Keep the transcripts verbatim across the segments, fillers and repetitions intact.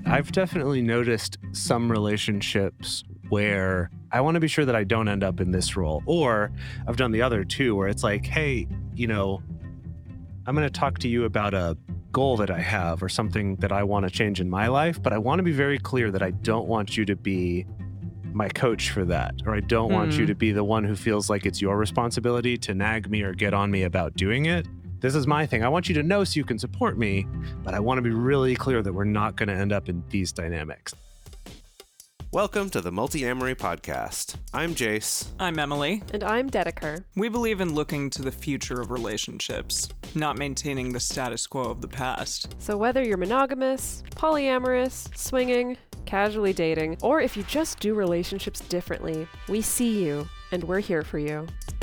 I've definitely noticed some relationships where I want to be sure that I don't end up in this role. Or I've done the other too, where it's like, hey, you know, I'm going to talk to you about a goal that I have or something that I want to change in my life, but I want to be very clear that I don't want you to be my coach for that, or I don't mm. want you to be the one who feels like it's your responsibility to nag me or get on me about doing it. This is my thing. I want you to know so you can support me, but I want to be really clear that we're not going to end up in these dynamics. Welcome to the Multi-Amory Podcast. I'm Jace. I'm Emily. And I'm Dedeker. We believe in looking to the future of relationships, not maintaining the status quo of the past. So whether you're monogamous, polyamorous, swinging, casually dating, or if you just do relationships differently, we see you, and we're here for you.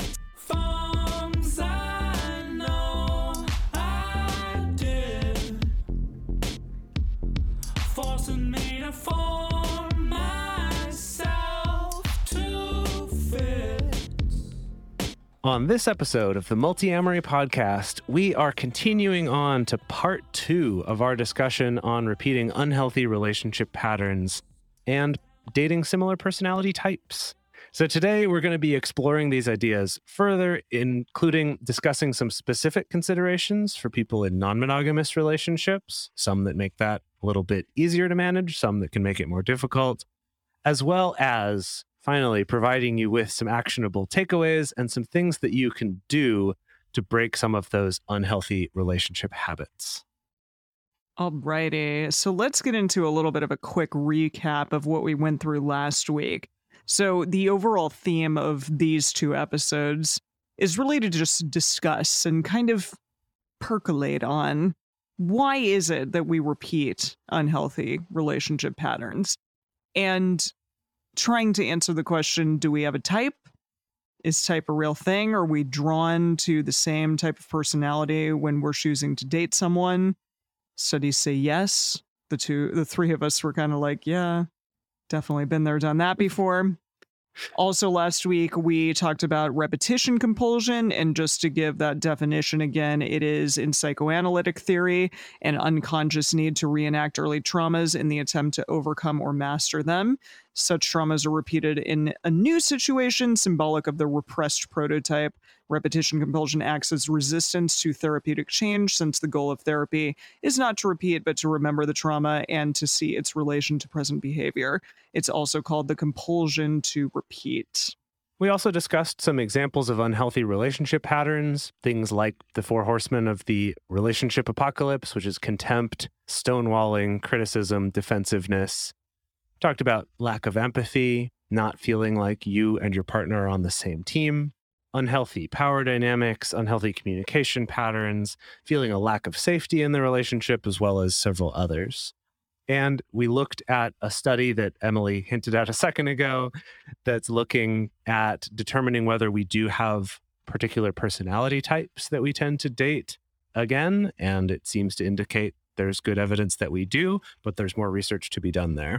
On this episode of the Multi-Amory Podcast, we are continuing on to part two of our discussion on repeating unhealthy relationship patterns and dating similar personality types. So today we're going to be exploring these ideas further, including discussing some specific considerations for people in non-monogamous relationships, some that make that a little bit easier to manage, some that can make it more difficult, as well as finally providing you with some actionable takeaways and some things that you can do to break some of those unhealthy relationship habits. Alrighty, so let's get into a little bit of a quick recap of what we went through last week. So the overall theme of these two episodes is really to just discuss and kind of percolate on why is it that we repeat unhealthy relationship patterns? And trying to answer the question, do we have a type? Is type a real thing? Are we drawn to the same type of personality when we're choosing to date someone? Studies say yes. The two, the three of us were kind of like, yeah, definitely been there, done that before. Also, last week, we talked about repetition compulsion, and just to give that definition again, it is in psychoanalytic theory an unconscious need to reenact early traumas in the attempt to overcome or master them. Such traumas are repeated in a new situation, symbolic of the repressed prototype. Repetition compulsion acts as resistance to therapeutic change, since the goal of therapy is not to repeat, but to remember the trauma and to see its relation to present behavior. It's also called the compulsion to repeat. We also discussed some examples of unhealthy relationship patterns, things like the four horsemen of the relationship apocalypse, which is contempt, stonewalling, criticism, defensiveness. Talked about lack of empathy, not feeling like you and your partner are on the same team, unhealthy power dynamics, unhealthy communication patterns, feeling a lack of safety in the relationship, as well as several others. And we looked at a study that Emily hinted at a second ago that's looking at determining whether we do have particular personality types that we tend to date again. And it seems to indicate there's good evidence that we do, but there's more research to be done there.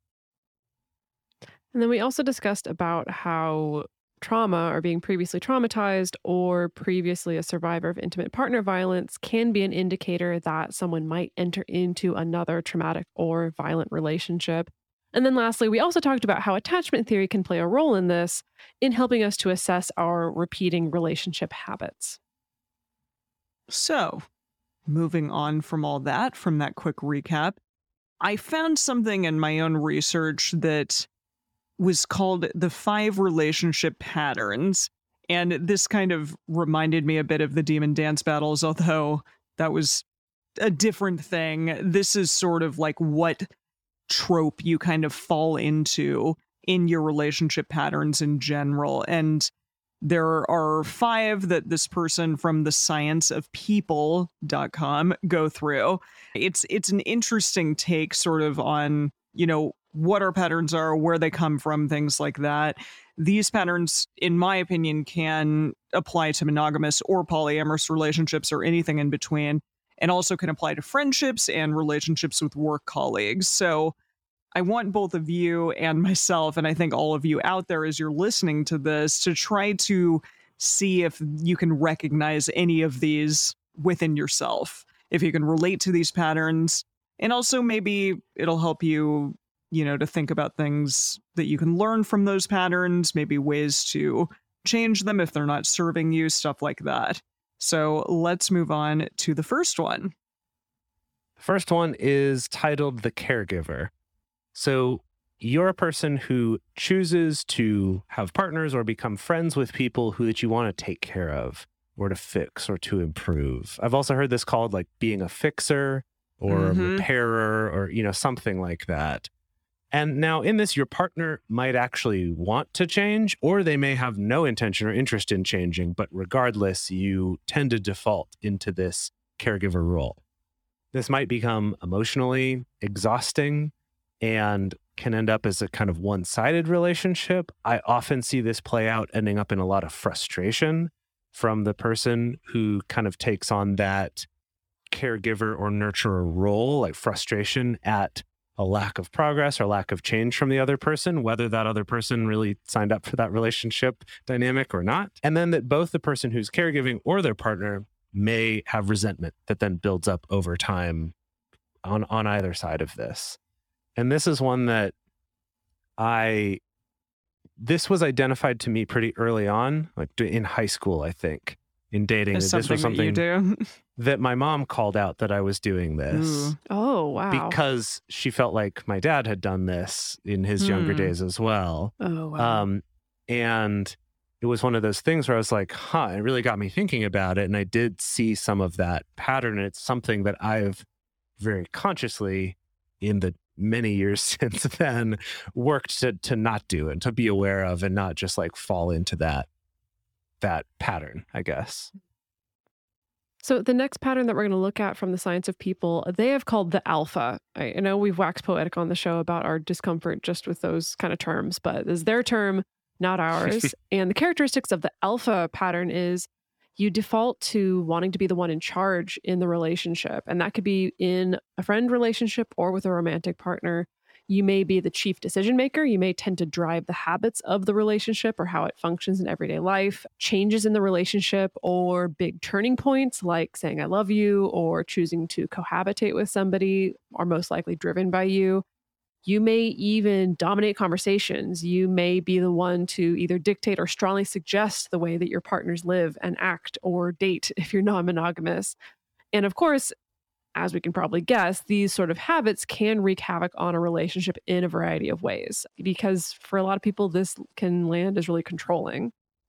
And then we also discussed about how trauma or being previously traumatized or previously a survivor of intimate partner violence can be an indicator that someone might enter into another traumatic or violent relationship. And then lastly, we also talked about how attachment theory can play a role in this in helping us to assess our repeating relationship habits. So, moving on from all that, from that quick recap, I found something in my own research that was called the five relationship patterns. And this kind of reminded me a bit of the demon dance battles, although that was a different thing. This is sort of like what trope you kind of fall into in your relationship patterns in general. And there are five that this person from the science of people dot com go through. It's it's an interesting take sort of on, you know, what our patterns are, where they come from, things like that. These patterns, in my opinion, can apply to monogamous or polyamorous relationships or anything in between, and also can apply to friendships and relationships with work colleagues. So I want both of you and myself, and I think all of you out there as you're listening to this, to try to see if you can recognize any of these within yourself. If you can relate to these patterns, And also maybe it'll help you, you know, to think about things that you can learn from those patterns, maybe ways to change them if they're not serving you, stuff like that. So let's move on to the first one. The first one is titled The Caregiver. So you're a person who chooses to have partners or become friends with people who that you want to take care of or to fix or to improve. I've also heard this called like being a fixer or Mhm. a repairer or, you know, something like that. And now in this, your partner might actually want to change, or they may have no intention or interest in changing. But regardless, you tend to default into this caregiver role. This might become emotionally exhausting and can end up as a kind of one-sided relationship. I often see this play out ending up in a lot of frustration from the person who kind of takes on that caregiver or nurturer role, like frustration at a lack of progress or lack of change from the other person, whether that other person really signed up for that relationship dynamic or not. And then that both the person who's caregiving or their partner may have resentment that then builds up over time on, on either side of this. And this is one that I, this was identified to me pretty early on, like in high school, I think, in dating. Is That this was something that you something do. that my mom called out that I was doing this. Ooh. Oh, wow. Because she felt like my dad had done this in his younger Hmm. days as well. Oh, wow. Um, and it was one of those things where I was like, huh, it really got me thinking about it. And I did see some of that pattern. And it's something that I've very consciously, in the many years since then, worked to to not do and to be aware of and not just like fall into that that pattern, I guess. So the next pattern that we're going to look at from the Science of People, they have called the alpha. I I know we've waxed poetic on the show about our discomfort just with those kind of terms, but this is their term, not ours. And the characteristics of the alpha pattern is you default to wanting to be the one in charge in the relationship. And that could be in a friend relationship or with a romantic partner. You may be the chief decision maker. You may tend to drive the habits of the relationship or how it functions in everyday life. Changes in the relationship or big turning points like saying I love you or choosing to cohabitate with somebody are most likely driven by you. You may even dominate conversations. You may be the one to either dictate or strongly suggest the way that your partners live and act or date if you're non-monogamous. And of course, as we can probably guess, these sort of habits can wreak havoc on a relationship in a variety of ways, because for a lot of people, this can land as really controlling.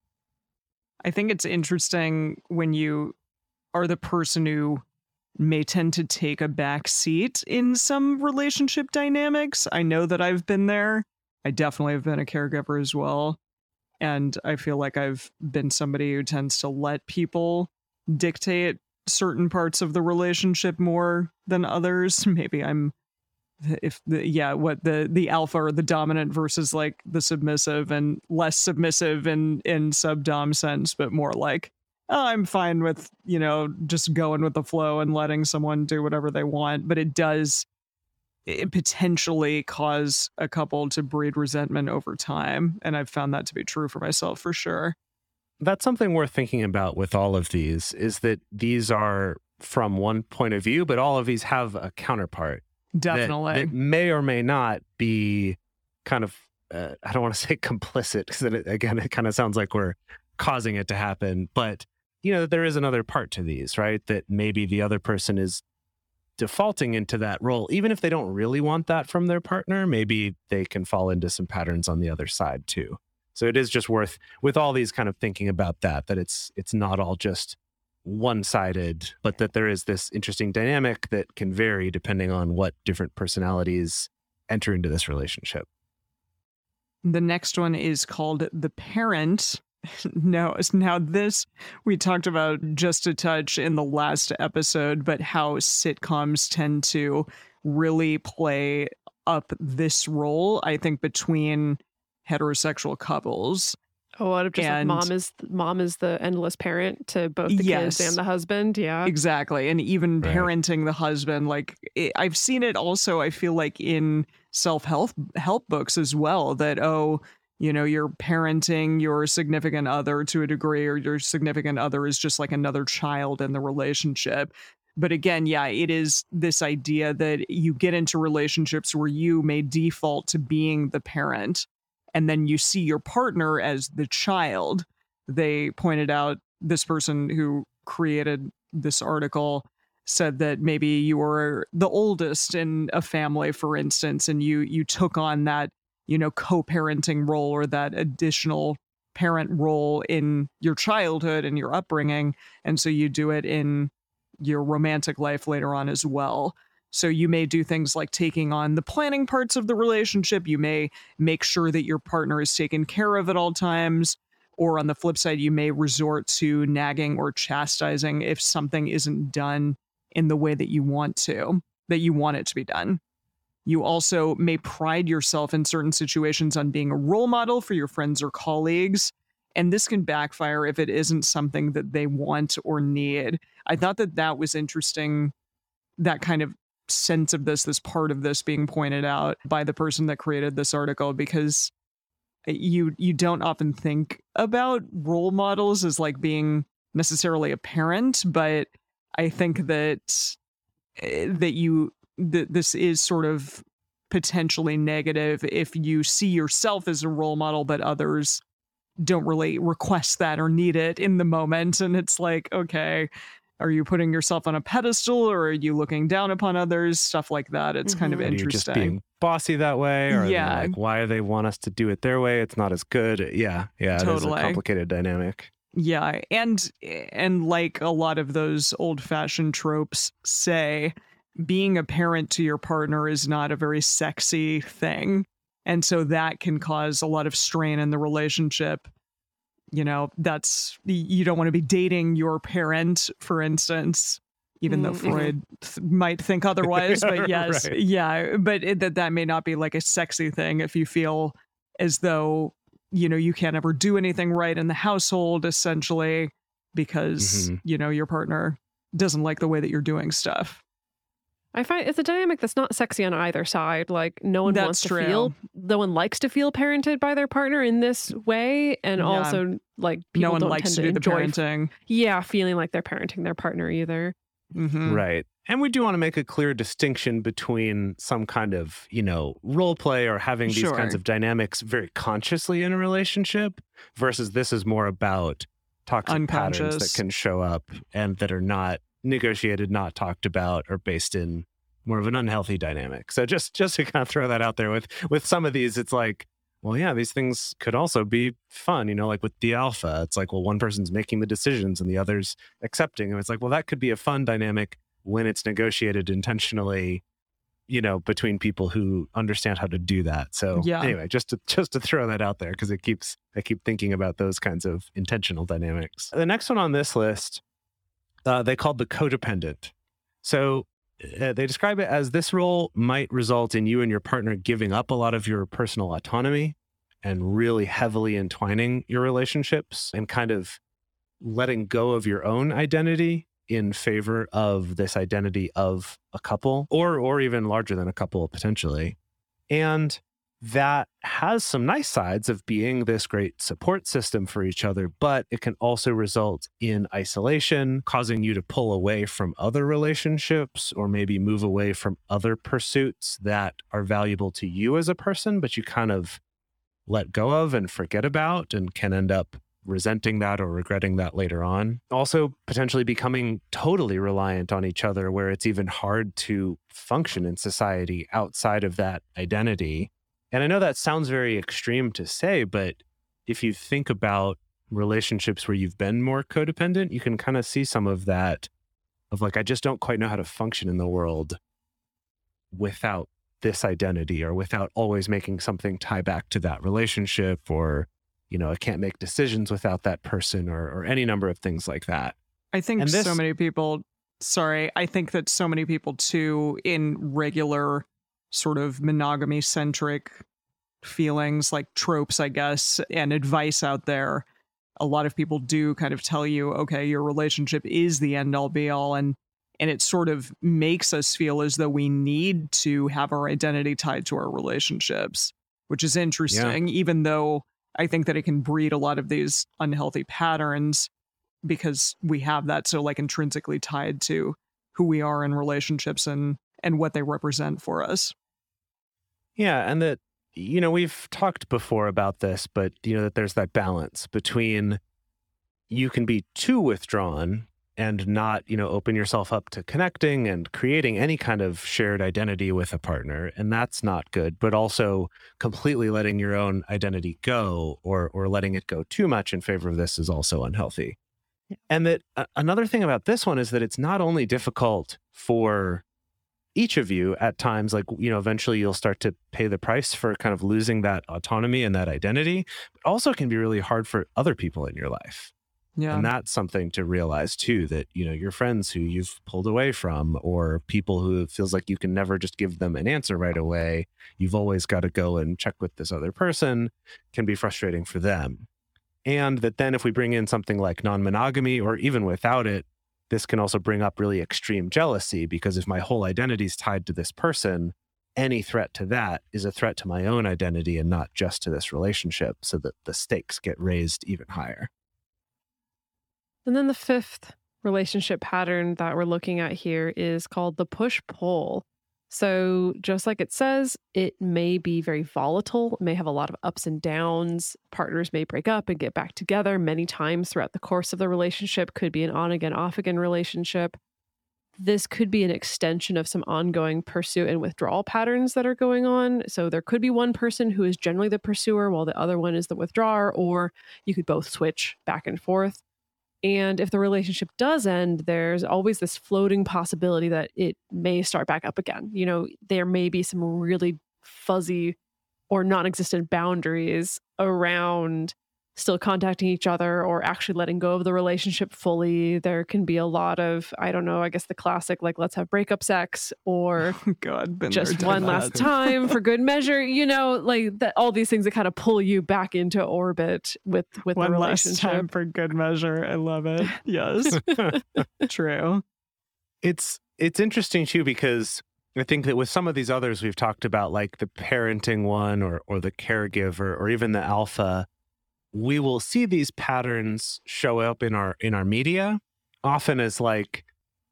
I think it's interesting when you are the person who may tend to take a back seat in some relationship dynamics. I know that I've been there. I definitely have been a caregiver as well. And I feel like I've been somebody who tends to let people dictate certain parts of the relationship more than others. Maybe I'm if the yeah, what the the alpha or the dominant versus like the submissive, and less submissive in in sub-dom sense, but more like, oh, I'm fine with, you know, just going with the flow and letting someone do whatever they want. But it does it potentially cause a couple to breed resentment over time. And I've found that to be true for myself for sure. That's something worth thinking about with all of these, is that these are from one point of view, but all of these have a counterpart. Definitely. That, that may or may not be kind of, uh, I don't want to say complicit, because again, it kind of sounds like we're causing it to happen. But, you know, there is another part to these, right? That maybe the other person is defaulting into that role, even if they don't really want that from their partner. Maybe they can fall into some patterns on the other side too. So it is just worth, with all these, kind of thinking about that, that it's it's not all just one-sided, but that there is this interesting dynamic that can vary depending on what different personalities enter into this relationship. The next one is called The Parent. No, now this we talked about just a touch in the last episode, but how sitcoms tend to really play up this role, I think, between heterosexual couples. Oh, what if just like And- mom is mom is the endless parent to both the Yes. kids and the husband? Yeah. Exactly. And even Right. parenting the husband, like it, I've seen it also, I feel like, in self-help help books as well, that, oh, you know, you're parenting your significant other to a degree, or your significant other is just like another child in the relationship. But again, yeah, it is this idea that you get into relationships where you may default to being the parent, and then you see your partner as the child. They pointed out, this person who created this article said that maybe you were the oldest in a family, for instance, and you you took on that, you know, co-parenting role or that additional parent role in your childhood and your upbringing. And so you do it in your romantic life later on as well. So you may do things like taking on the planning parts of the relationship. You may make sure that your partner is taken care of at all times. Or on the flip side, you may resort to nagging or chastising if something isn't done in the way that you want to, that you want it to be done. You also may pride yourself in certain situations on being a role model for your friends or colleagues. And this can backfire if it isn't something that they want or need. I thought that that was interesting, that kind of sense of this, this part of this being pointed out by the person that created this article, because you you don't often think about role models as like being necessarily a parent, but I think that that you that this is sort of potentially negative if you see yourself as a role model, but others don't really request that or need it in the moment. And it's like, okay, are you putting yourself on a pedestal or are you looking down upon others? Stuff like that. It's mm-hmm. kind of Are interesting. you just being bossy that way? Or yeah. like, why do they want us to do it their way? It's not as good. Yeah. Yeah. Totally. It is a complicated dynamic. Yeah. And, and like a lot of those old fashioned tropes say, being a parent to your partner is not a very sexy thing. And so that can cause a lot of strain in the relationship. You know, that's, you don't want to be dating your parent, for instance, even though mm-hmm. Freud th- might think otherwise. But yes, right. yeah, but it, that that may not be like a sexy thing if you feel as though, you know, you can't ever do anything right in the household, essentially, because, mm-hmm. you know, your partner doesn't like the way that you're doing stuff. I find it's a dynamic that's not sexy on either side. Like, no one That's wants to true. feel, no one likes to feel parented by their partner in this way. And Yeah. also, like, people No one don't likes tend to to do the enjoy, parenting. yeah, feeling like they're parenting their partner either. Mm-hmm. Right. And we do want to make a clear distinction between some kind of, you know, role play or having these Sure. kinds of dynamics very consciously in a relationship versus this is more about toxic patterns that Unconscious. can show up and that are not negotiated, not talked about, or based in more of an unhealthy dynamic. So just just to kind of throw that out there with with some of these, it's like, well, yeah, these things could also be fun, you know, like with the alpha. It's like, well, one person's making the decisions and the other's accepting. And it's like, well, that could be a fun dynamic when it's negotiated intentionally, you know, between people who understand how to do that. So Yeah. anyway, just to just to throw that out there, because it keeps I keep thinking about those kinds of intentional dynamics. The next one on this list, uh, they called the codependent. So Uh, they describe it as this role might result in you and your partner giving up a lot of your personal autonomy and really heavily entwining your relationships and kind of letting go of your own identity in favor of this identity of a couple or or even larger than a couple potentially. And that has some nice sides of being this great support system for each other, but it can also result in isolation, causing you to pull away from other relationships or maybe move away from other pursuits that are valuable to you as a person, but you kind of let go of and forget about and can end up resenting that or regretting that later on. Also, potentially becoming totally reliant on each other, where it's even hard to function in society outside of that identity. And I know that sounds very extreme to say, but if you think about relationships where you've been more codependent, you can kind of see some of that of like, I just don't quite know how to function in the world without this identity or without always making something tie back to that relationship, or, you know, I can't make decisions without that person, or, or any number of things like that. I think And this- so many people, sorry, I think that so many people too, in regular sort of monogamy centric feelings, like tropes, I guess, and advice out there, a lot of people do kind of tell you, okay, your relationship is the end all be all. And, and it sort of makes us feel as though we need to have our identity tied to our relationships, which is interesting, even though I think that it can breed a lot of these unhealthy patterns because we have that so like intrinsically tied to who we are in relationships and and what they represent for us. Yeah, and that, you know, we've talked before about this, but, you know, that there's that balance between you can be too withdrawn and not, you know, open yourself up to connecting and creating any kind of shared identity with a partner. And that's not good, but also completely letting your own identity go or or letting it go too much in favor of this is also unhealthy. Yeah. And that uh, another thing about this one is that it's not only difficult for each of you at times, like, you know, eventually you'll start to pay the price for kind of losing that autonomy and that identity, but also can be really hard for other people in your life. Yeah. And that's something to realize too, that, you know, your friends who you've pulled away from, or people who it feels like you can never just give them an answer right away, you've always got to go and check with this other person, can be frustrating for them. And that then if we bring in something like non-monogamy, or even without it, this can also bring up really extreme jealousy, because if my whole identity is tied to this person, any threat to that is a threat to my own identity and not just to this relationship, so that the stakes get raised even higher. And then the fifth relationship pattern that we're looking at here is called the push-pull. So just like it says, it may be very volatile. It may have a lot of ups and downs. Partners may break up and get back together many times throughout the course of the relationship. Could be an on-again, off-again relationship. This could be an extension of some ongoing pursuit and withdrawal patterns that are going on. So there could be one person who is generally the pursuer while the other one is the withdrawer, or you could both switch back and forth. And if the relationship does end, there's always this floating possibility that it may start back up again. You know, there may be some really fuzzy or non-existent boundaries around still contacting each other or actually letting go of the relationship fully. There can be a lot of, I don't know, I guess the classic, like, let's have breakup sex, or God, been just there, one that. last time for good measure, you know, like that, all these things that kind of pull you back into orbit with, with one the relationship. One last time for good measure. I love it. Yes. True. It's, it's interesting too, because I think that with some of these others we've talked about, like the parenting one or, or the caregiver or even the alpha, we will see these patterns show up in our in our media, often as like,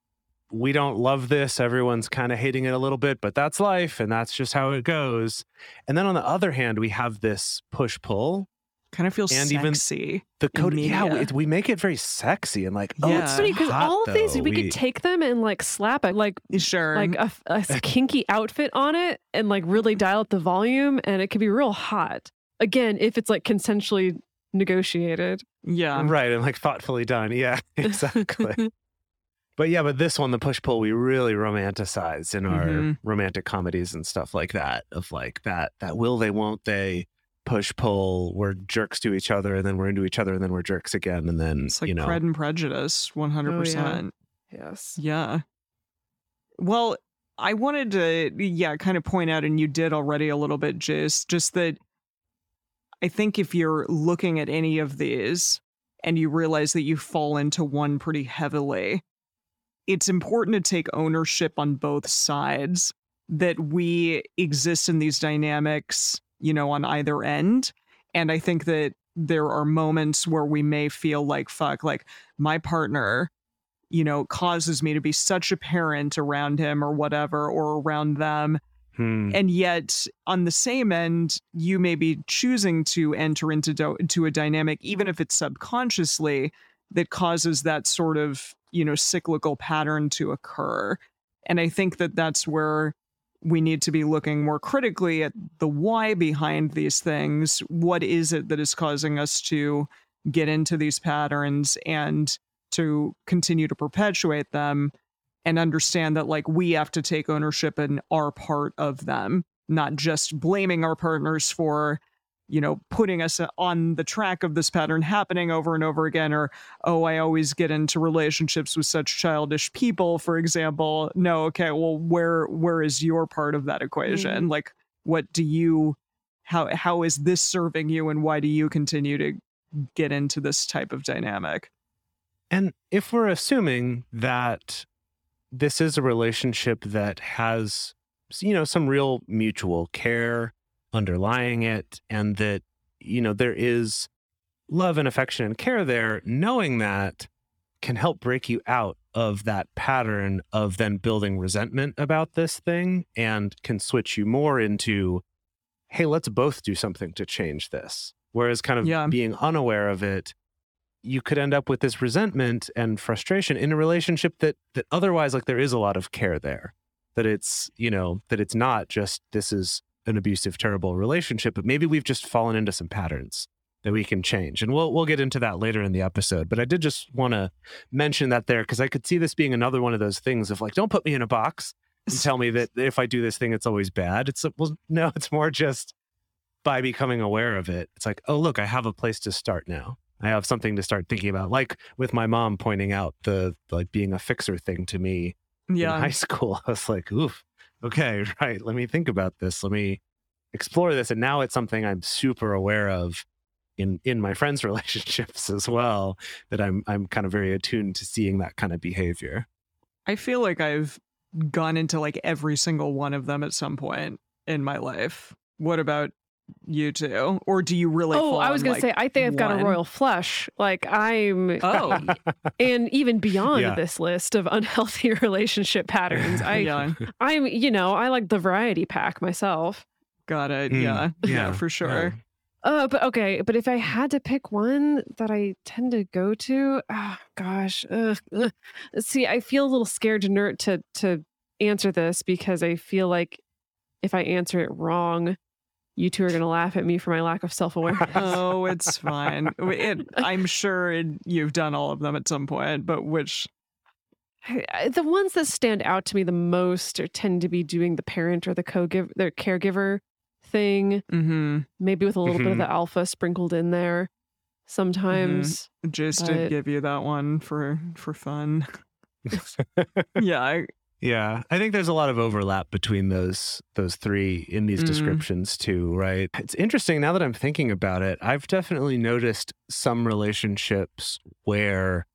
we don't love this, everyone's kind of hating it a little bit, but that's life and that's just how it goes. And then on the other hand, we have this push-pull. Kind of feels and sexy. Even the code, yeah, we, we make it very sexy and like, oh, yeah. It's funny because all of these, we, we could take them and like slap it, like sure, like a, a kinky outfit on it and like really dial up the volume, and it could be real hot. Again, if it's like consensually negotiated. Yeah. Right. And like thoughtfully done. Yeah, exactly. But yeah, but this one, the push-pull, we really romanticize in our mm-hmm. romantic comedies and stuff like that, of like that, that will they, won't they, push-pull, we're jerks to each other, and then we're into each other, and then we're jerks again, and then, it's like, you know. Pride and Prejudice, one hundred percent. Oh, yeah. Yes. Yeah. Well, I wanted to, yeah, kind of point out, and you did already a little bit, Jace, just that I think if you're looking at any of these and you realize that you fall into one pretty heavily, it's important to take ownership on both sides, that we exist in these dynamics, you know, on either end. And I think that there are moments where we may feel like, fuck, like my partner, you know, causes me to be such a parent around him or whatever, or around them. Hmm. And yet, on the same end, you may be choosing to enter into do- into a dynamic, even if it's subconsciously, that causes that sort of, you know, cyclical pattern to occur. And I think that that's where we need to be looking more critically at the why behind these things. What is it that is causing us to get into these patterns and to continue to perpetuate them? And understand that, like, we have to take ownership in our part of them, not just blaming our partners for, you know, putting us on the track of this pattern happening over and over again, or, oh, I always get into relationships with such childish people, for example. No, okay, well, where where is your part of that equation? Mm. Like, what do you, how how is this serving you, and why do you continue to get into this type of dynamic? And if we're assuming that this is a relationship that has, you know, some real mutual care underlying it, and that, you know, there is love and affection and care there, knowing that can help break you out of that pattern of then building resentment about this thing and can switch you more into, hey, let's both do something to change this. Whereas kind of Yeah. being unaware of it, you could end up with this resentment and frustration in a relationship that that otherwise, like, there is a lot of care there. That it's, you know, that it's not just this is an abusive, terrible relationship, but maybe we've just fallen into some patterns that we can change. And we'll we'll get into that later in the episode. But I did just want to mention that there because I could see this being another one of those things of like, don't put me in a box and tell me that if I do this thing, it's always bad. It's well, no, it's more just by becoming aware of it. It's like, oh, look, I have a place to start now. I have something to start thinking about. Like with my mom pointing out the like being a fixer thing to me Yeah. in high school. I was like, oof, okay, right. Let me think about this. Let me explore this. And now it's something I'm super aware of in in my friends' relationships as well, that I'm I'm kind of very attuned to seeing that kind of behavior. I feel like I've gone into like every single one of them at some point in my life. What about you two? Or do you really Oh, fall I was on, going like, to say, I think I've got a one? royal flush. Like I'm, Oh, and even beyond Yeah. this list of unhealthy relationship patterns, I, yeah. I'm, you know, I like the variety pack myself. Got it. Mm, yeah. yeah. yeah, for sure. Uh, but okay, but if I had to pick one that I tend to go to, ah, gosh, ugh, ugh. See, I feel a little scared to nerd to to answer this because I feel like if I answer it wrong, you two are going to laugh at me for my lack of self-awareness. Oh, it's fine. It, I'm sure it, you've done all of them at some point, but which? I- I- the ones that stand out to me the most are, tend to be doing the parent or the co-give, the caregiver thing, Mm-hmm. maybe with a little bit of Mhm. the alpha sprinkled in there. Sometimes, Jace But- did give you that one for for fun. Yeah. I, Yeah, I think there's a lot of overlap between those those three in these Mm. descriptions too, right? It's interesting now that I'm thinking about it. I've definitely noticed some relationships where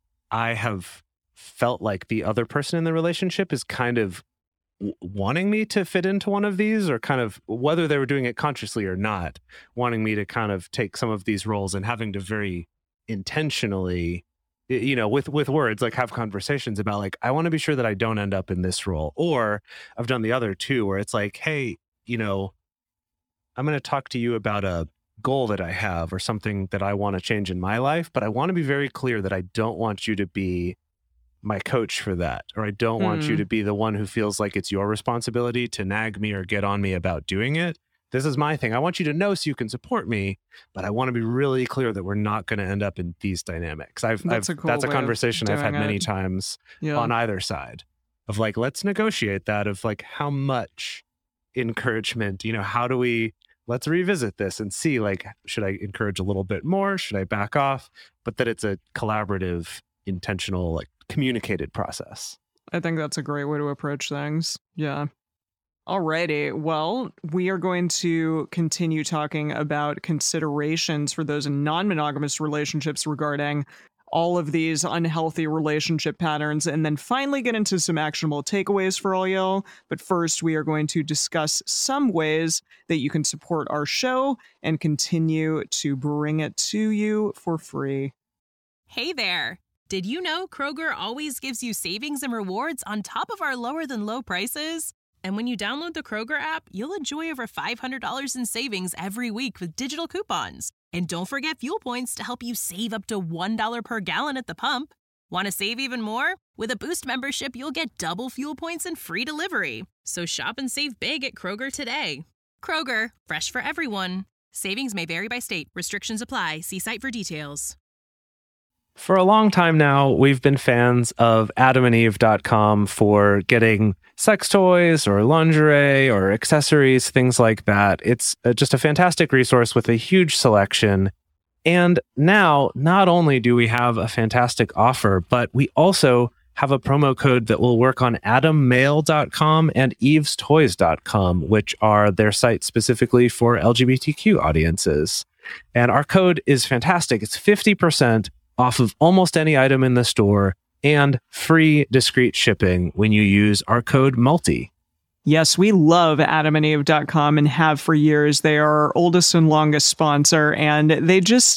I have felt like the other person in the relationship is kind of w- wanting me to fit into one of these, or kind of, whether they were doing it consciously or not, wanting me to kind of take some of these roles and having to very intentionally, y- you know, with with words, like have conversations about like, I want to be sure that I don't end up in this role. Or I've done the other too, where it's like, hey, you know, I'm going to talk to you about a goal that I have or something that I want to change in my life, but I want to be very clear that I don't want you to be my coach for that, or I don't want you Mm. to be the one who feels like it's your responsibility to nag me or get on me about doing it. This is my thing. I want you to know so you can support me, but I want to be really clear that we're not going to end up in these dynamics. I've, That's I've a cool that's a way of conversation I've had doing many it. times yeah. on either side of like, let's negotiate that, of like, how much encouragement, you know, how do we, let's revisit this and see, like, should I encourage a little bit more? Should I back off? But that it's a collaborative, intentional, like communicated process. I think that's a great way to approach things. Yeah. Alrighty. Well, we are going to continue talking about considerations for those in non-monogamous relationships regarding all of these unhealthy relationship patterns, and then finally get into some actionable takeaways for all y'all. But first, we are going to discuss some ways that you can support our show and continue to bring it to you for free. Hey there! Did you know Kroger always gives you savings and rewards on top of our lower than low prices? And when you download the Kroger app, you'll enjoy over five hundred dollars in savings every week with digital coupons. And don't forget fuel points to help you save up to one dollar per gallon at the pump. Want to save even more? With a Boost membership, you'll get double fuel points and free delivery. So shop and save big at Kroger today. Kroger, fresh for everyone. Savings may vary by state. Restrictions apply. See site for details. For a long time now, we've been fans of adam and eve dot com for getting sex toys or lingerie or accessories, things like that. It's uh, just a fantastic resource with a huge selection. And now, not only do we have a fantastic offer, but we also have a promo code that will work on adam mail dot com and eves toys dot com, which are their sites specifically for L G B T Q audiences. And our code is fantastic. It's fifty percent off of almost any item in the store and free discreet shipping when you use our code MULTI. Yes, we love adam and eve dot com and have for years. They are our oldest and longest sponsor, and they just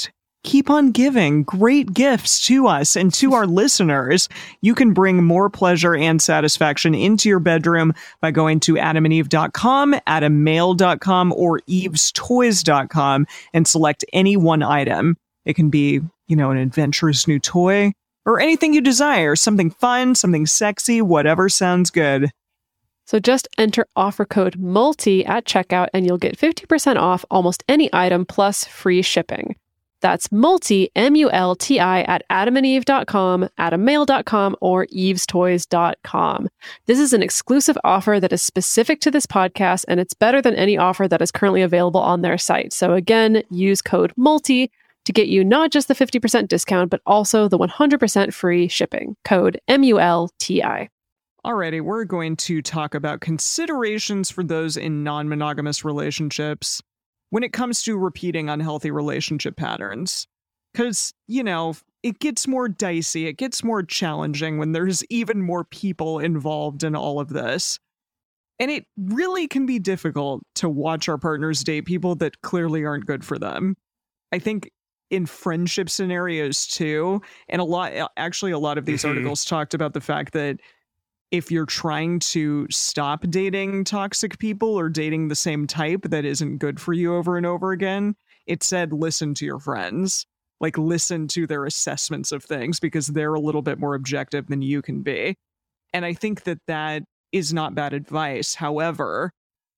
keep on giving great gifts to us and to our listeners. You can bring more pleasure and satisfaction into your bedroom by going to adam and eve dot com, adam mail dot com, or eves toys dot com and select any one item. It can be, you know, an adventurous new toy or anything you desire, something fun, something sexy, whatever sounds good. So just enter offer code MULTI at checkout and you'll get fifty percent off almost any item plus free shipping. That's MULTI, M U L T I, at adam and eve dot com, adam mail dot com, or eves toys dot com. This is an exclusive offer that is specific to this podcast, and it's better than any offer that is currently available on their site. So again, use code MULTI to get you not just the fifty percent discount, but also the one hundred percent free shipping. Code M U L T I. Alrighty, we're going to talk about considerations for those in non-monogamous relationships when it comes to repeating unhealthy relationship patterns. Because, you know, it gets more dicey, it gets more challenging when there's even more people involved in all of this. And it really can be difficult to watch our partners date people that clearly aren't good for them. I think in friendship scenarios too, and a lot, actually a lot of these mm-hmm. articles talked about the fact that if you're trying to stop dating toxic people or dating the same type that isn't good for you over and over again, it said listen to your friends. Like, listen to their assessments of things because they're a little bit more objective than you can be. And I think that that is not bad advice. However,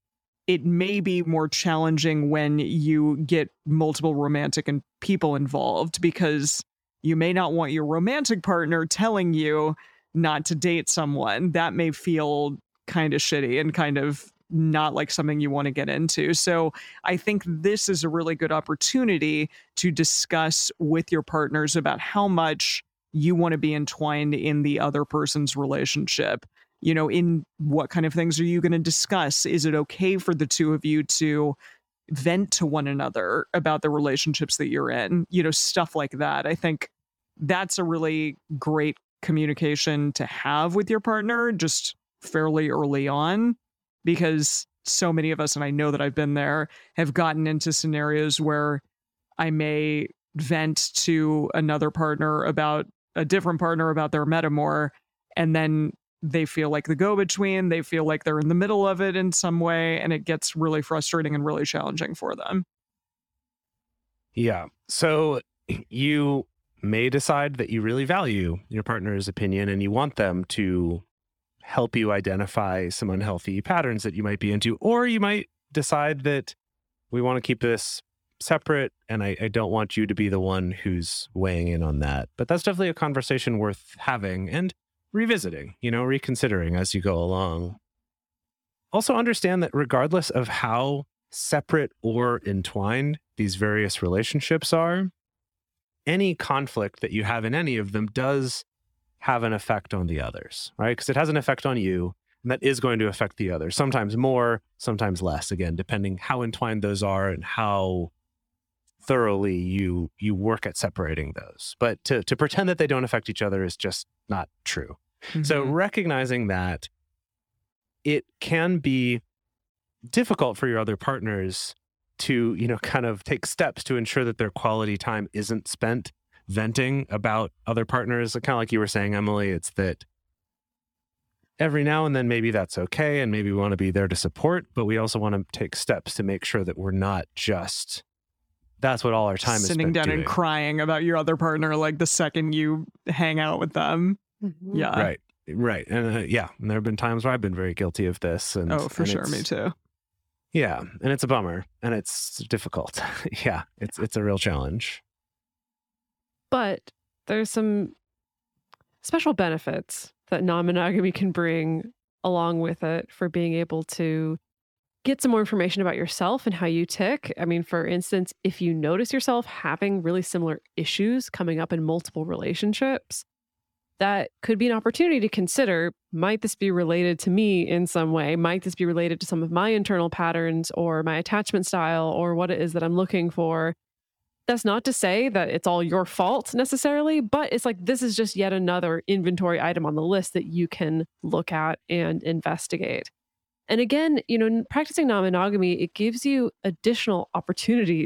it may be more challenging when you get multiple romantic and people involved because you may not want your romantic partner telling you not to date someone. That may feel kind of shitty and kind of not like something you want to get into. So I think this is a really good opportunity to discuss with your partners about how much you want to be entwined in the other person's relationship. You know, in what kind of things are you going to discuss? Is it okay for the two of you to vent to one another about the relationships that you're in? You know, stuff like that. I think that's a really great communication to have with your partner just fairly early on, because so many of us, and I know that I've been there, have gotten into scenarios where I may vent to another partner about a different partner about their metamor, and then they feel like the go-between, they feel like they're in the middle of it in some way, and it gets really frustrating and really challenging for them. Yeah. So you may decide that you really value your partner's opinion and you want them to help you identify some unhealthy patterns that you might be into, or you might decide that we want to keep this separate and I, I don't want you to be the one who's weighing in on that. But that's definitely a conversation worth having and revisiting, you know, reconsidering as you go along. Also understand that regardless of how separate or entwined these various relationships are, any conflict that you have in any of them does have an effect on the others, right? Because it has an effect on you, and that is going to affect the others. Sometimes more, sometimes less, again, depending how entwined those are and how thoroughly you you work at separating those. But to, to pretend that they don't affect each other is just not true. Mm-hmm. So recognizing that it can be difficult for your other partners to, you know, kind of take steps to ensure that their quality time isn't spent venting about other partners. Kind of like you were saying, Emily, it's that every now and then maybe that's okay, and maybe we want to be there to support, but we also want to take steps to make sure that we're not just, that's what all our time is spent sitting down doing. And crying about your other partner like the second you hang out with them. Mm-hmm. Yeah. Right. Right. And uh, yeah, and there have been times where I've been very guilty of this. And, oh, for and sure. Me too. Yeah. And it's a bummer and it's difficult. Yeah. It's, it's a real challenge. But there's some special benefits that non-monogamy can bring along with it for being able to get some more information about yourself and how you tick. I mean, for instance, if you notice yourself having really similar issues coming up in multiple relationships, that could be an opportunity to consider, might this be related to me in some way? Might this be related to some of my internal patterns or my attachment style or what it is that I'm looking for? That's not to say that it's all your fault necessarily, but it's like this is just yet another inventory item on the list that you can look at and investigate. And again, you know, practicing non-monogamy, it gives you additional opportunities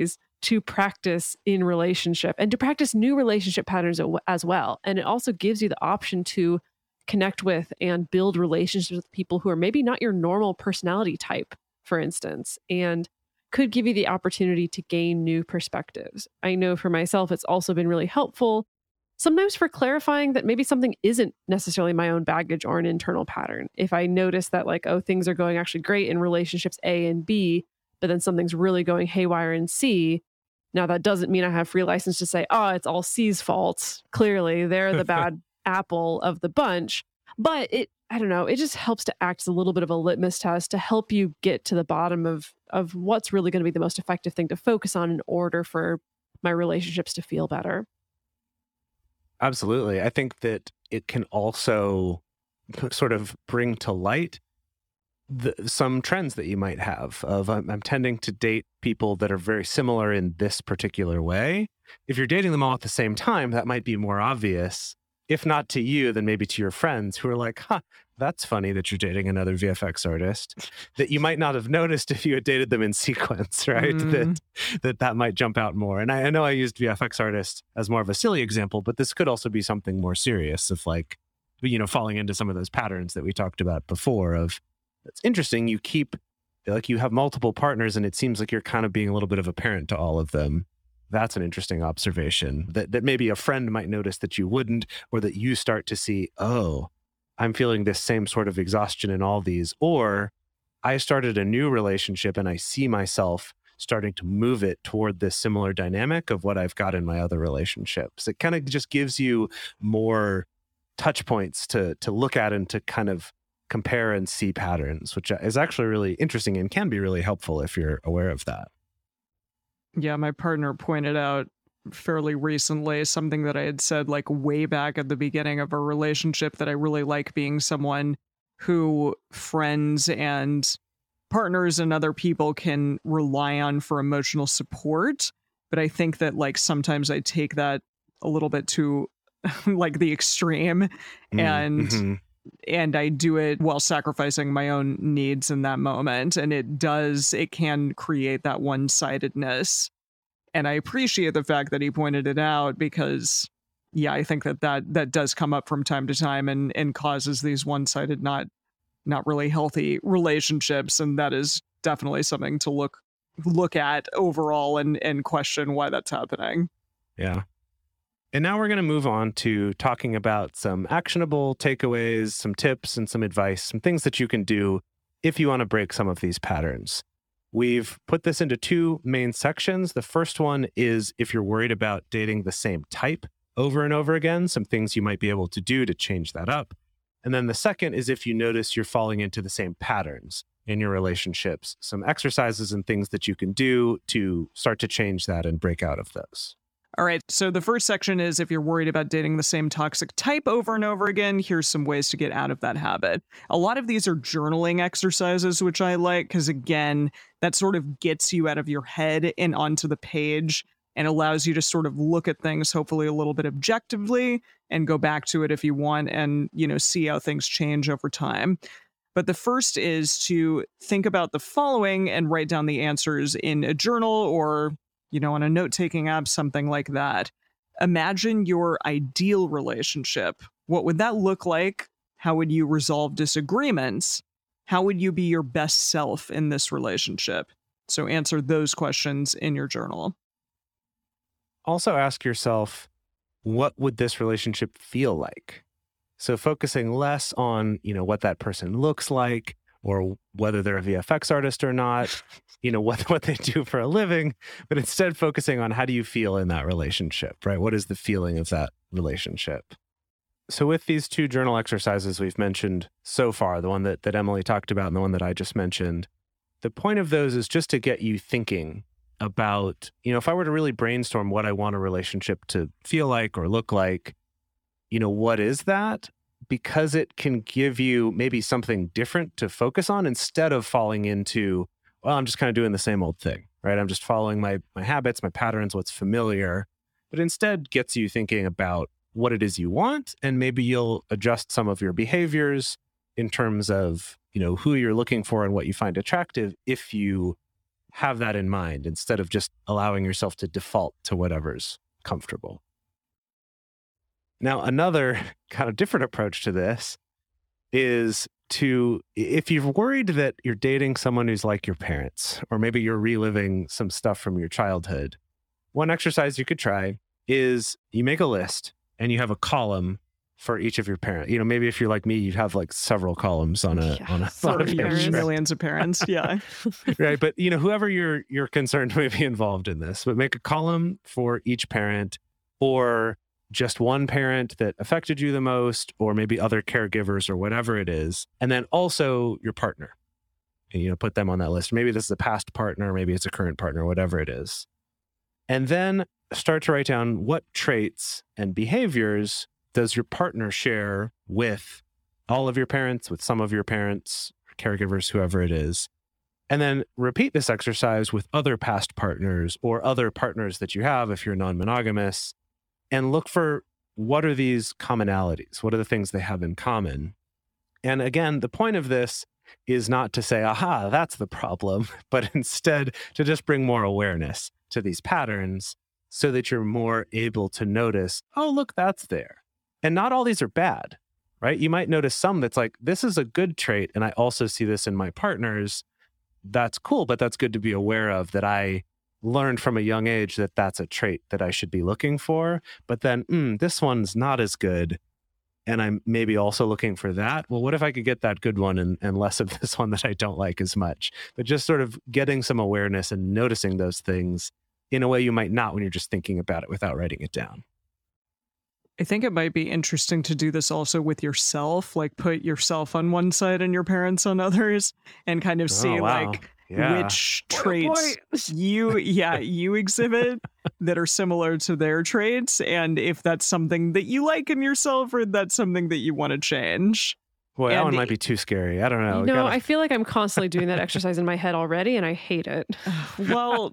to practice in relationship and to practice new relationship patterns as well. And it also gives you the option to connect with and build relationships with people who are maybe not your normal personality type, for instance, and could give you the opportunity to gain new perspectives. I know for myself, it's also been really helpful sometimes for clarifying that maybe something isn't necessarily my own baggage or an internal pattern. If I notice that like, oh, things are going actually great in relationships A and B, but then something's really going haywire in C, now that doesn't mean I have free license to say, oh, it's all C's fault. Clearly, they're the bad apple of the bunch. But it, I don't know, it just helps to act as a little bit of a litmus test to help you get to the bottom of, of what's really going to be the most effective thing to focus on in order for my relationships to feel better. Absolutely. I think that it can also sort of bring to light the, some trends that you might have of I'm, I'm tending to date people that are very similar in this particular way. If you're dating them all at the same time, that might be more obvious. If not to you, then maybe to your friends who are like, huh, that's funny that you're dating another V F X artist that you might not have noticed if you had dated them in sequence, right? Mm. That, that that might jump out more. And I, I know I used V F X artists as more of a silly example, but this could also be something more serious of like, you know, falling into some of those patterns that we talked about before of, it's interesting, you keep, like you have multiple partners and it seems like you're kind of being a little bit of a parent to all of them. That's an interesting observation that, that maybe a friend might notice that you wouldn't, or that you start to see, oh, I'm feeling this same sort of exhaustion in all these, or I started a new relationship and I see myself starting to move it toward this similar dynamic of what I've got in my other relationships. It kind of just gives you more touch points to to look at and to kind of compare and see patterns, which is actually really interesting and can be really helpful if you're aware of that. Yeah, my partner pointed out fairly recently something that I had said like way back at the beginning of our relationship, that I really like being someone who friends and partners and other people can rely on for emotional support. But I think that like sometimes I take that a little bit to like the extreme mm, and mm-hmm. and I do it while sacrificing my own needs in that moment. And it does, it can create that one-sidedness. And I appreciate the fact that he pointed it out because, yeah, I think that that, that does come up from time to time and, and causes these one-sided, not not really healthy relationships. And that is definitely something to look look at overall and, and question why that's happening. Yeah. And now we're going to move on to talking about some actionable takeaways, some tips and some advice, some things that you can do if you want to break some of these patterns. We've put this into two main sections. The first one is if you're worried about dating the same type over and over again, some things you might be able to do to change that up. And then the second is if you notice you're falling into the same patterns in your relationships, some exercises and things that you can do to start to change that and break out of those. All right, so the first section is if you're worried about dating the same toxic type over and over again, here's some ways to get out of that habit. A lot of these are journaling exercises, which I like because, again, that sort of gets you out of your head and onto the page and allows you to sort of look at things, hopefully a little bit objectively, and go back to it if you want and, you know, see how things change over time. But the first is to think about the following and write down the answers in a journal or, you know, on a note-taking app, something like that. Imagine your ideal relationship. What would that look like? How would you resolve disagreements? How would you be your best self in this relationship? So answer those questions in your journal. Also ask yourself, what would this relationship feel like? So focusing less on, you know, what that person looks like or whether they're a V F X artist or not, you know, what, what they do for a living, but instead focusing on how do you feel in that relationship, right? What is the feeling of that relationship? So with these two journal exercises we've mentioned so far, the one that, that Emily talked about and the one that I just mentioned, the point of those is just to get you thinking about, you know, if I were to really brainstorm what I want a relationship to feel like or look like, you know, what is that? Because it can give you maybe something different to focus on instead of falling into, well, I'm just kind of doing the same old thing, right? I'm just following my my habits, my patterns, what's familiar, but instead gets you thinking about what it is you want, and maybe you'll adjust some of your behaviors in terms of, you know, who you're looking for and what you find attractive if you have that in mind instead of just allowing yourself to default to whatever's comfortable. Now, another kind of different approach to this is to, if you're worried that you're dating someone who's like your parents, or maybe you're reliving some stuff from your childhood, one exercise you could try is you make a list and you have a column for each of your parents. You know, maybe if you're like me, you'd have like several columns on a Yeah, on a, so on a many page, parents. right? Millions of parents. Yeah. Right. But, you know, whoever you're you're concerned may be involved in this, but make a column for each parent, or just one parent that affected you the most, or maybe other caregivers or whatever it is. And then also your partner, and, you know, put them on that list. Maybe this is a past partner, maybe it's a current partner, whatever it is. And then start to write down what traits and behaviors does your partner share with all of your parents, with some of your parents, caregivers, whoever it is. And then repeat this exercise with other past partners or other partners that you have if you're non-monogamous, and look for what are these commonalities? What are the things they have in common? And again, the point of this is not to say, aha, that's the problem, but instead to just bring more awareness to these patterns so that you're more able to notice, oh, look, that's there. And not all these are bad, right? You might notice some that's like, this is a good trait, and I also see this in my partners. That's cool, but that's good to be aware of, that I learned from a young age that that's a trait that I should be looking for. But then, mm, this one's not as good, and I'm maybe also looking for that. Well, what if I could get that good one and, and less of this one that I don't like as much? But just sort of getting some awareness and noticing those things in a way you might not when you're just thinking about it without writing it down. I think it might be interesting to do this also with yourself, like put yourself on one side and your parents on others, and kind of see Oh, wow. like Yeah. which What a traits point. you, yeah, you exhibit that are similar to their traits, and if that's something that you like in yourself or that's something that you want to change. Boy, that And one might it- be too scary. I don't know. You We know, gotta- I feel like I'm constantly doing that exercise in my head already, and I hate it. Well,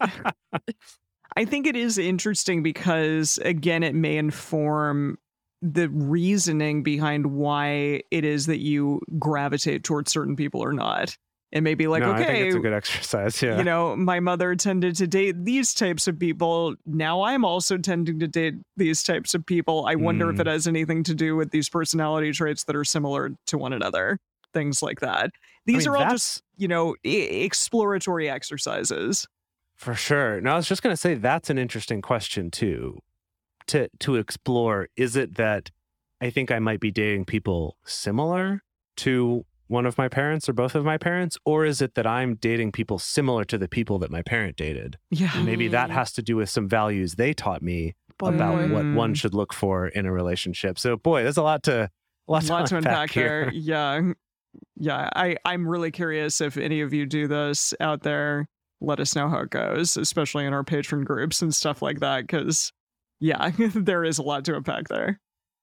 I think it is interesting because, again, it may inform the reasoning behind why it is that you gravitate towards certain people or not. It may be like, no, I think okay, it's a good exercise. Yeah. you know, my mother tended to date these types of people. Now I'm also tending to date these types of people. I wonder if Mm. it has anything to do with these personality traits that are similar to one another. Things like that. These mean, are all that's- just, you know, e- exploratory exercises. For sure. No, I was just going to say that's an interesting question too, to to explore. Is it that I think I might be dating people similar to one of my parents or both of my parents, or is it that I'm dating people similar to the people that my parent dated? Yeah. And maybe that Mm. has to do with some values they taught me Boy, about boy. what one Mm. should look for in a relationship. So, boy, there's a lot to a lot, lot to to unpack, unpack here. there. Yeah. Yeah. I, I'm really curious if any of you do this out there. Let us know how it goes, especially in our patron groups and stuff like that. Because, yeah, there is a lot to unpack there.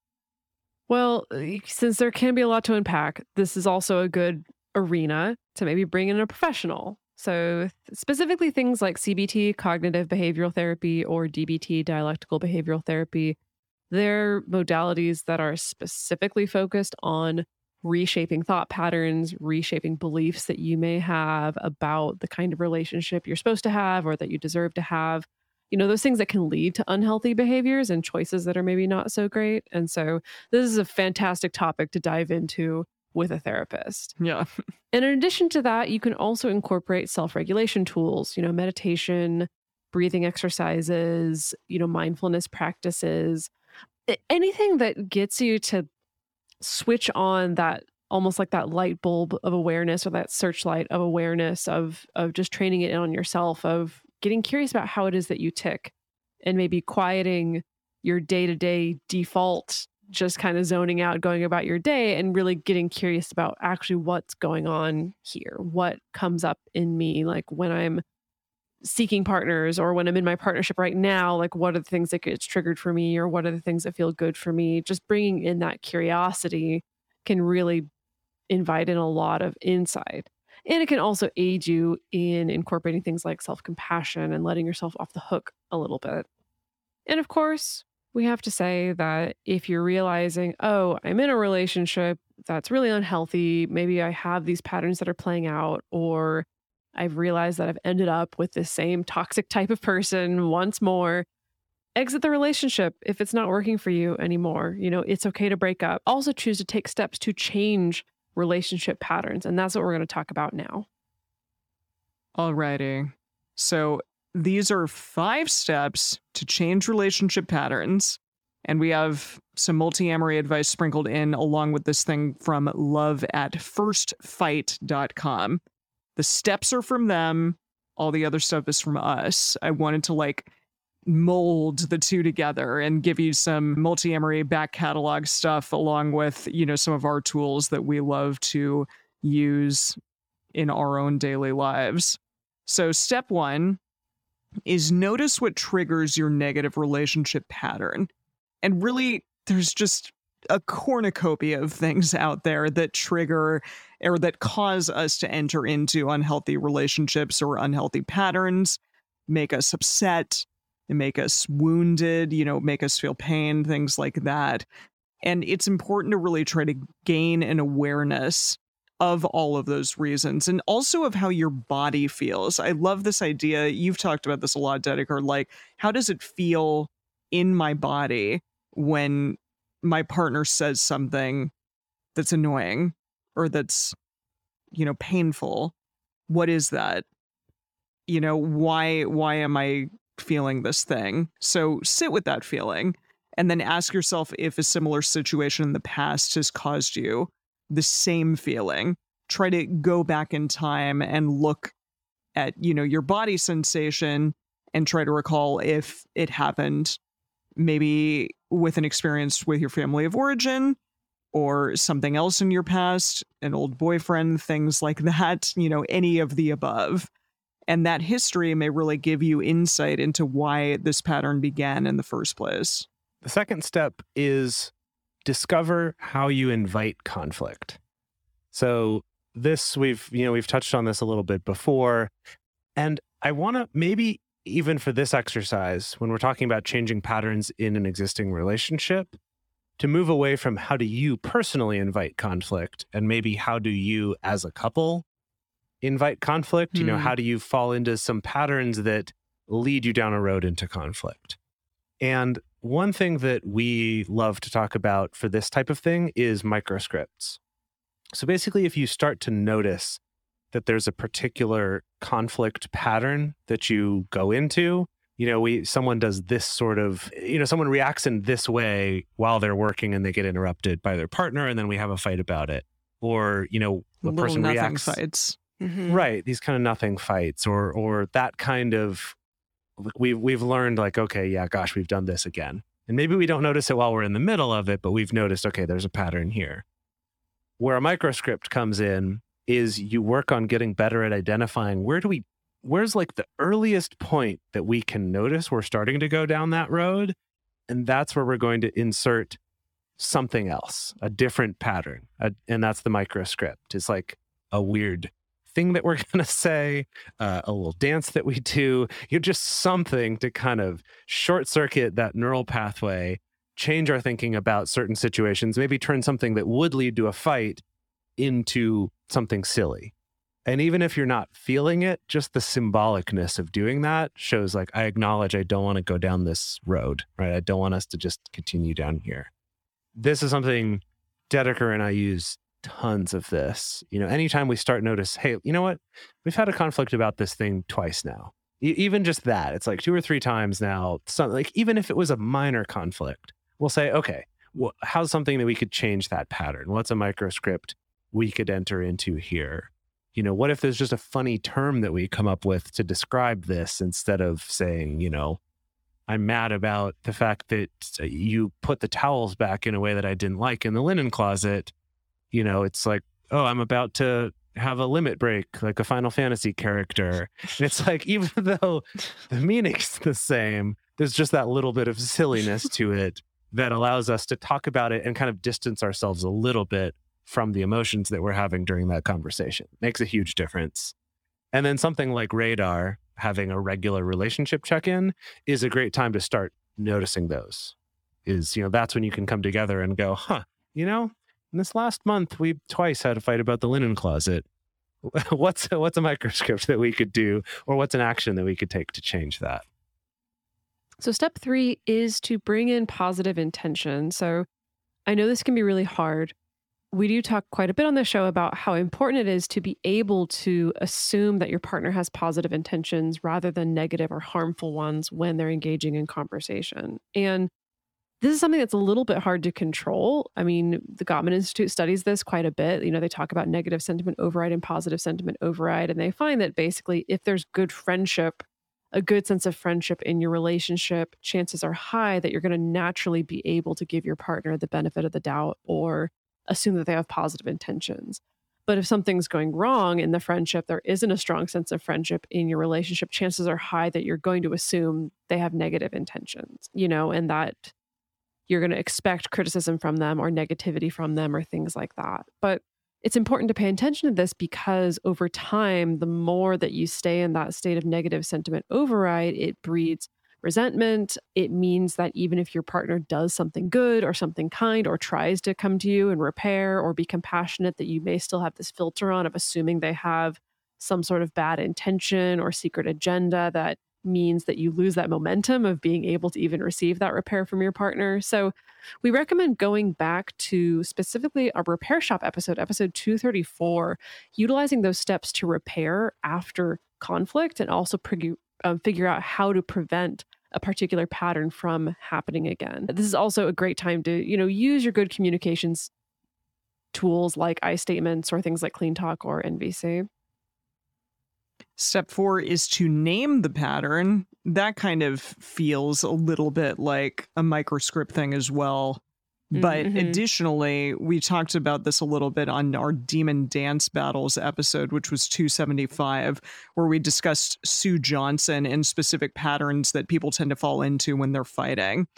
Well, since there can be a lot to unpack, this is also a good arena to maybe bring in a professional. So, specifically things like C B T, cognitive behavioral therapy, or D B T, dialectical behavioral therapy, they're modalities that are specifically focused on reshaping thought patterns, reshaping beliefs that you may have about the kind of relationship you're supposed to have or that you deserve to have. You know, those things that can lead to unhealthy behaviors and choices that are maybe not so great. And so this is a fantastic topic to dive into with a therapist. Yeah. And in addition to that, you can also incorporate self-regulation tools, you know, meditation, breathing exercises, you know, mindfulness practices, a- anything that gets you to switch on that almost like that light bulb of awareness or that searchlight of awareness of of just training it in on yourself, of getting curious about how it is that you tick, and maybe quieting your day-to-day default, just kind of zoning out, going about your day, and really getting curious about actually what's going on here, what comes up in me, like when I'm seeking partners or when I'm in my partnership right now, like what are the things that gets triggered for me, or what are the things that feel good for me. Just bringing in that curiosity can really invite in a lot of insight. And it can also aid you in incorporating things like self-compassion and letting yourself off the hook a little bit. And of course, we have to say that if you're realizing, oh, I'm in a relationship that's really unhealthy, maybe I have these patterns that are playing out, or I've realized that I've ended up with this same toxic type of person once more. Exit the relationship if it's not working for you anymore. You know, it's okay to break up. Also choose to take steps to change relationship patterns. And that's what we're going to talk about now. Alrighty. So these are five steps to change relationship patterns. And we have some multi-amory advice sprinkled in along with this thing from love at first fight dot com. The steps are from them. All the other stuff is from us. I wanted to like mold the two together and give you some multi-amory back catalog stuff along with, you know, some of our tools that we love to use in our own daily lives. So step one is notice what triggers your negative relationship pattern. And really, there's just a cornucopia of things out there that trigger or that cause us to enter into unhealthy relationships or unhealthy patterns, make us upset, make us wounded, you know, make us feel pain, things like that. And it's important to really try to gain an awareness of all of those reasons and also of how your body feels. I love this idea. You've talked about this a lot, Dedeker. Like, how does it feel in my body when my partner says something that's annoying or that's, you know, painful? What is that? You know, why, why am I feeling this thing? So sit with that feeling and then ask yourself if a similar situation in the past has caused you the same feeling. Try to go back in time and look at, you know, your body sensation and try to recall if it happened maybe with an experience with your family of origin or something else in your past, an old boyfriend, things like that, you know, any of the above. And that history may really give you insight into why this pattern began in the first place. The second step is discover how you invite conflict. So this, we've, you know, we've touched on this a little bit before. And I want to maybe even for this exercise, when we're talking about changing patterns in an existing relationship, to move away from how do you personally invite conflict and maybe how do you as a couple invite conflict? Mm. You know, how do you fall into some patterns that lead you down a road into conflict? And one thing that we love to talk about for this type of thing is microscripts. So basically, if you start to notice that there's a particular conflict pattern that you go into, you know, we someone does this sort of, you know, someone reacts in this way while they're working and they get interrupted by their partner and then we have a fight about it. Or, you know, the Little person nothing reacts. fights. Mm-hmm. Right. These kind of nothing fights or or that kind of, like we've, we've learned like, okay, yeah, gosh, we've done this again. And maybe we don't notice it while we're in the middle of it, but we've noticed, okay, there's a pattern here. Where a microscript comes in is you work on getting better at identifying where do we, where's like the earliest point that we can notice we're starting to go down that road. And that's where we're going to insert something else, a different pattern. A, and that's the microscript. It's like a weird thing that we're going to say, uh, a little dance that we do, you know, just something to kind of short circuit that neural pathway, change our thinking about certain situations, maybe turn something that would lead to a fight into something silly. And even if you're not feeling it, just the symbolicness of doing that shows like, I acknowledge I don't want to go down this road, right? I don't want us to just continue down here. This is something Dedeker and I use tons of this. You know, anytime we start notice, hey, you know what? We've had a conflict about this thing twice now. E- even just that, it's like two or three times now. Some, like even if it was a minor conflict, we'll say, okay, well, how's something that we could change that pattern? What's a microscript we could enter into here? You know, what if there's just a funny term that we come up with to describe this instead of saying, you know, I'm mad about the fact that you put the towels back in a way that I didn't like in the linen closet. You know, it's like, oh, I'm about to have a limit break, like a Final Fantasy character. And it's like, even though the meaning's the same, there's just that little bit of silliness to it that allows us to talk about it and kind of distance ourselves a little bit from the emotions that we're having during that conversation. Makes a huge difference. And then something like Radar, having a regular relationship check-in, is a great time to start noticing those. Is, you know, that's when you can come together and go, huh, you know, in this last month, we twice had a fight about the linen closet. what's what's a microscript that we could do, or what's an action that we could take to change that? So step three is to bring in positive intention. So I know this can be really hard. We do talk quite a bit on the show about how important it is to be able to assume that your partner has positive intentions rather than negative or harmful ones when they're engaging in conversation. And this is something that's a little bit hard to control. I mean, the Gottman Institute studies this quite a bit. You know, they talk about negative sentiment override and positive sentiment override. And they find that basically if there's good friendship, a good sense of friendship in your relationship, chances are high that you're going to naturally be able to give your partner the benefit of the doubt or assume that they have positive intentions. But if something's going wrong in the friendship, there isn't a strong sense of friendship in your relationship, chances are high that you're going to assume they have negative intentions, you know, and that you're going to expect criticism from them or negativity from them or things like that. But it's important to pay attention to this because over time, the more that you stay in that state of negative sentiment override, it breeds resentment. It means that even if your partner does something good or something kind or tries to come to you and repair or be compassionate, that you may still have this filter on of assuming they have some sort of bad intention or secret agenda that means that you lose that momentum of being able to even receive that repair from your partner. So we recommend going back to specifically our Repair Shop episode, episode two thirty-four, utilizing those steps to repair after conflict and also pre- um, figure out how to prevent a particular pattern from happening again. This is also a great time to, you know, use your good communications tools like I statements or things like Clean Talk or N V C. Step four is to name the pattern. That kind of feels a little bit like a microscript thing as well. But Mm-hmm. additionally, we talked about this a little bit on our Demon Dance Battles episode, which was two seventy-five, where we discussed Sue Johnson and specific patterns that people tend to fall into when they're fighting.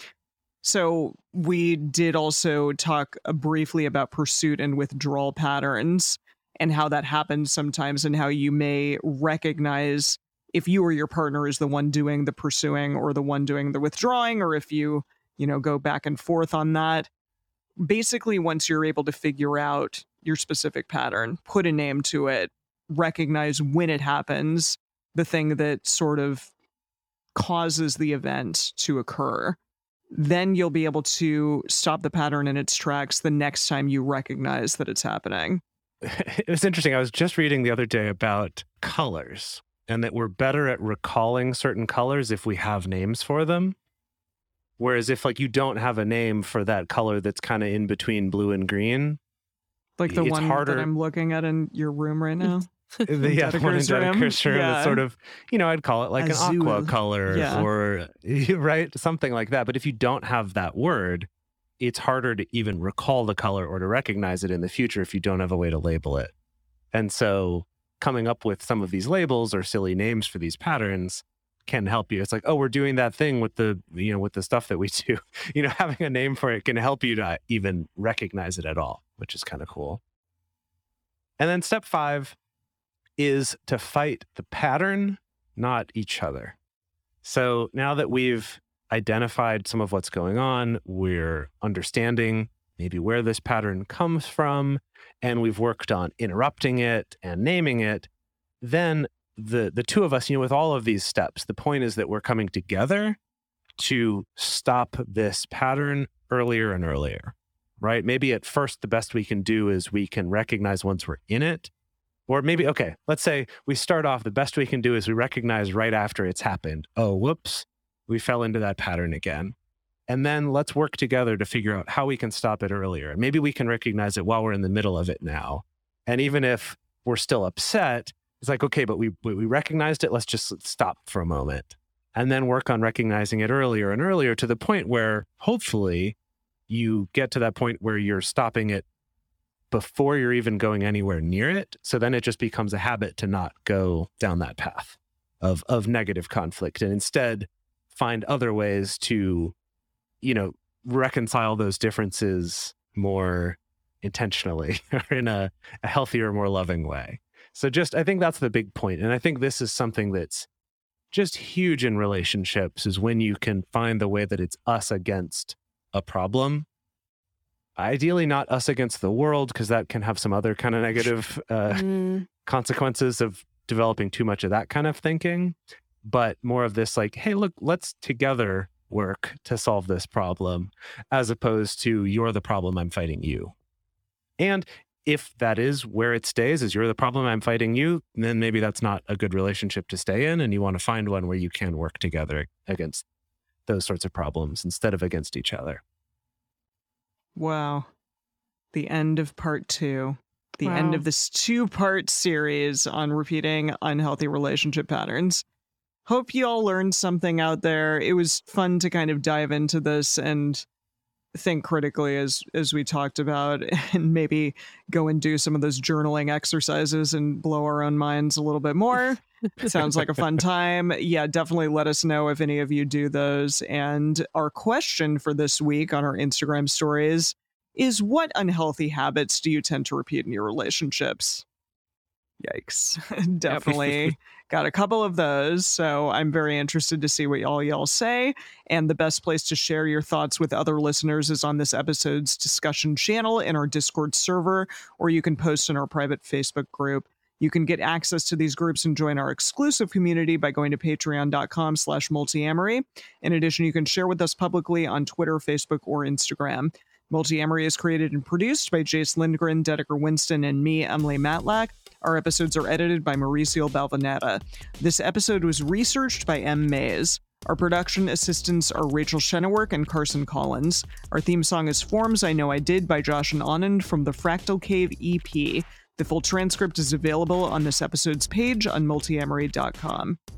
So we did also talk uh, briefly about pursuit and withdrawal patterns and how that happens sometimes and how you may recognize if you or your partner is the one doing the pursuing or the one doing the withdrawing, or if you, you know, go back and forth on that. Basically, once you're able to figure out your specific pattern, put a name to it, recognize when it happens, the thing that sort of causes the event to occur, then you'll be able to stop the pattern in its tracks the next time you recognize that it's happening. It was interesting. I was just reading the other day about colors and that we're better at recalling certain colors if we have names for them. Whereas if like you don't have a name for that color that's kind of in between blue and green, like the it's one harder. that I'm looking at in your room right now. the, yeah, the one in Dedeker's room. Yeah. It's sort of, you know, I'd call it like Azul. an aqua color Yeah. or, right, something like that. But if you don't have that word, it's harder to even recall the color or to recognize it in the future if you don't have a way to label it. And so coming up with some of these labels or silly names for these patterns can help you. It's like, oh, we're doing that thing with the, you know, with the stuff that we do. You know, having a name for it can help you to even recognize it at all, which is kind of cool. And then step five is to fight the pattern, not each other. So now that we've identified some of what's going on, we're understanding maybe where this pattern comes from, and we've worked on interrupting it and naming it, then the the two of us, you know, with all of these steps, the point is that we're coming together to stop this pattern earlier and earlier, right? Maybe at first the best we can do is we can recognize once we're in it, or maybe, okay, let's say we start off, the best we can do is we recognize right after it's happened, oh, whoops, we fell into that pattern again. And then let's work together to figure out how we can stop it earlier. And maybe we can recognize it while we're in the middle of it now. And even if we're still upset, it's like, okay, but we we recognized it. Let's just stop for a moment and then work on recognizing it earlier and earlier to the point where hopefully you get to that point where you're stopping it before you're even going anywhere near it. So then it just becomes a habit to not go down that path of of negative conflict and instead find other ways to, you know, reconcile those differences more intentionally or in a, a healthier, more loving way. So just, I think that's the big point. And I think this is something that's just huge in relationships is when you can find the way that it's us against a problem. Ideally not us against the world, because that can have some other kind of negative uh, Mm. consequences of developing too much of that kind of thinking, but more of this like, hey, look, let's together work to solve this problem, as opposed to you're the problem, I'm fighting you. And if that is where it stays, is you're the problem, I'm fighting you, then maybe that's not a good relationship to stay in, and you want to find one where you can work together against those sorts of problems instead of against each other. Wow. The end of part two. The Wow. end of this two-part series on repeating unhealthy relationship patterns. Hope you all learned something out there. It was fun to kind of dive into this and think critically as as we talked about, and maybe go and do some of those journaling exercises and blow our own minds a little bit more. Sounds like a fun time. Yeah, definitely let us know if any of you do those. And our question for this week on our Instagram stories is, what unhealthy habits do you tend to repeat in your relationships? Yikes. Definitely got a couple of those. So I'm very interested to see what all y'all say. And the best place to share your thoughts with other listeners is on this episode's discussion channel in our Discord server, or you can post in our private Facebook group. You can get access to these groups and join our exclusive community by going to patreon.com slash multiamory. In addition, you can share with us publicly on Twitter, Facebook, or Instagram. Multiamory is created and produced by Jace Lindgren, Dedeker Winston, and me, Emily Matlack. Our episodes are edited by Mauricio Balvanera. This episode was researched by M. Mays. Our production assistants are Rachel Shennework and Carson Collins. Our theme song is Forms I Know I Did by Josh and Anand from the Fractal Cave E P. The full transcript is available on this episode's page on multiamory dot com.